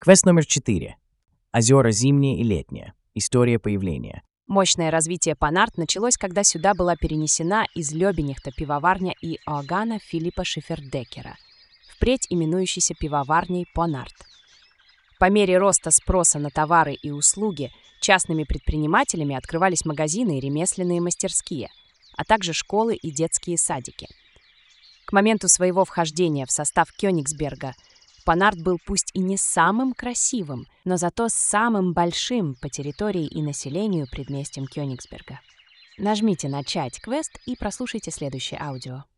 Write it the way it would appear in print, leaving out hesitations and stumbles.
Квест номер 4. Озера зимние и летние. История появления. Мощное развитие Панарт началось, когда сюда была перенесена из Лёбенихта пивоварня и Иоганна Филиппа Шифердекера, впредь именующейся пивоварней Панарт. По мере роста спроса на товары и услуги частными предпринимателями открывались магазины и ремесленные мастерские, а также школы и детские садики. К моменту своего вхождения в состав Кёнигсберга Панарт был пусть и не самым красивым, но зато самым большим по территории и населению предместьем Кёнигсберга. Нажмите «Начать квест» и прослушайте следующее аудио.